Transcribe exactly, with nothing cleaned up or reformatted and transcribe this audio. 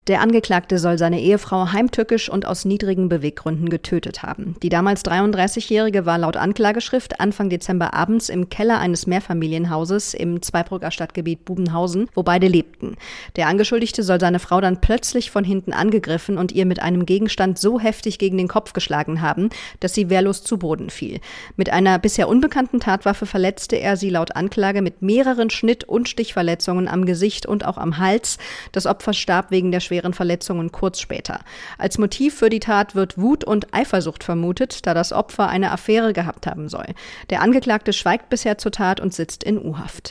Der Angeklagte soll seine Ehefrau heimtückisch und aus niedrigen Beweggründen getötet haben. Die damals dreiunddreißigjährige war laut Anklageschrift Anfang Dezember abends im Keller eines Mehrfamilienhauses im Zweibrücker Stadtgebiet Bubenhausen, wo beide lebten. Der Angeschuldigte soll seine Frau dann plötzlich von hinten angegriffen und ihr mit einem Gegenstand so heftig gegen den Kopf geschlagen haben, dass sie wehrlos zu Boden fiel. Mit einer bisher unbekannten Tatwaffe verletzte er sie laut Anklage mit mehreren Schnitt- und Stichverletzungen am Gesicht und auch am Hals. Das Opfer starb wegen der schweren Verletzungen kurz später. Als Motiv für die Tat wird Wut und Eifersucht vermutet, da das Opfer eine Affäre gehabt haben soll. Der Angeklagte schweigt bisher zur Tat und sitzt in U-Haft.